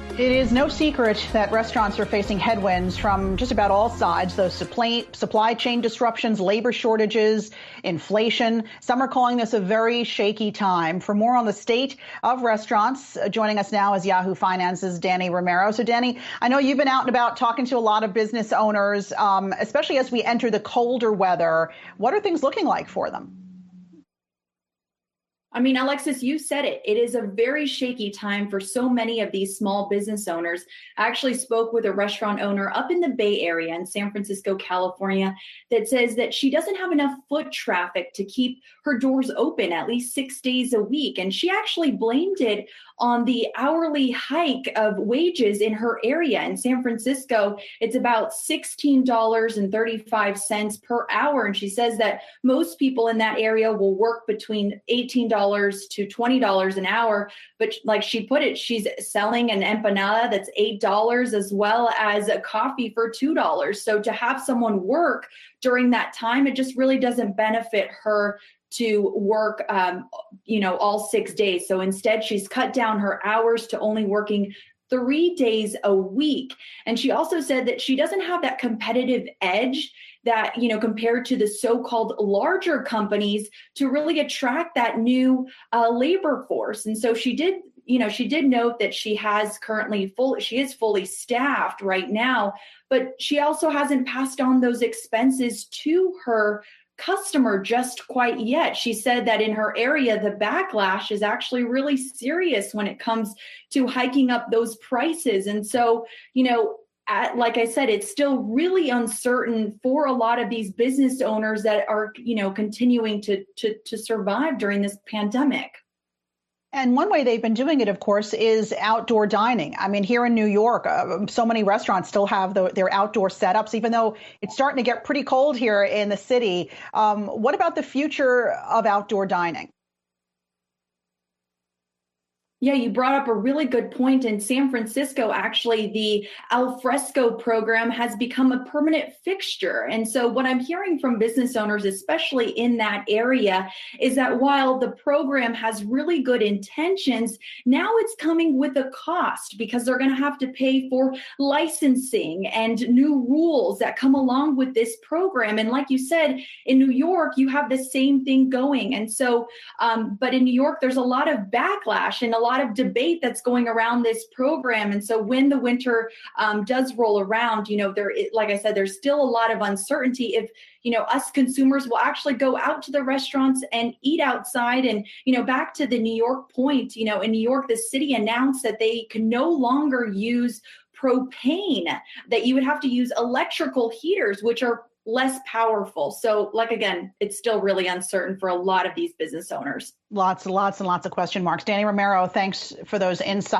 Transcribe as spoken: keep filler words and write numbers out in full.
It is no secret that restaurants are facing headwinds from just about all sides, those supply, supply chain disruptions, labor shortages, inflation. Some are calling this a very shaky time. For more on the state of restaurants, uh, joining us now is Yahoo Finance's Danny Romero. So, Danny, I know you've been out and about talking to a lot of business owners, um, especially as we enter the colder weather. What are things looking like for them? I mean, Alexis, you said it. It is a very shaky time for so many of these small business owners. I actually spoke with a restaurant owner up in the Bay Area in San Francisco, California, that says that she doesn't have enough foot traffic to keep her doors open at least six days a week. And she actually blamed it on the hourly hike of wages in her area. In San Francisco, it's about sixteen dollars and thirty-five cents per hour. And she says that most people in that area will work between eighteen dollars to twenty dollars an hour. But like she put it, she's selling an empanada that's eight dollars as well as a coffee for two dollars. So to have someone work during that time, it just really doesn't benefit her to work, um, you know, all six days. So instead, she's cut down her hours to only working three days a week. And she also said that she doesn't have that competitive edge that, you know, compared to the so-called larger companies to really attract that new uh, labor force. And so she did, you know, she did note that she has currently full, she is fully staffed right now, but she also hasn't passed on those expenses to her customer just quite yet. She said that in her area, the backlash is actually really serious when it comes to hiking up those prices. And so, you know, at, like I said, it's still really uncertain for a lot of these business owners that are, you know, continuing to to, to survive during this pandemic. And one way they've been doing it, of course, is outdoor dining. I mean, here in New York, uh, so many restaurants still have the, their outdoor setups, even though it's starting to get pretty cold here in the city. Um, what about the future of outdoor dining? Yeah, you brought up a really good point. In San Francisco, actually, the al fresco program has become a permanent fixture. And so what I'm hearing from business owners, especially in that area, is that while the program has really good intentions, now it's coming with a cost because they're going to have to pay for licensing and new rules that come along with this program. And like you said, in New York, you have the same thing going. And so, um, but in New York, there's a lot of backlash and a lot lot of debate that's going around this program. And so when the winter um, does roll around, you know, there, like I said, there's still a lot of uncertainty if, you know, us consumers will actually go out to the restaurants and eat outside. And, you know, back to the New York point, you know, in New York, the city announced that they can no longer use propane, that you would have to use electrical heaters, which are less powerful. So like, again, it's still really uncertain for a lot of these business owners. Lots and lots and lots of question marks. Danny Romero, thanks for those insights.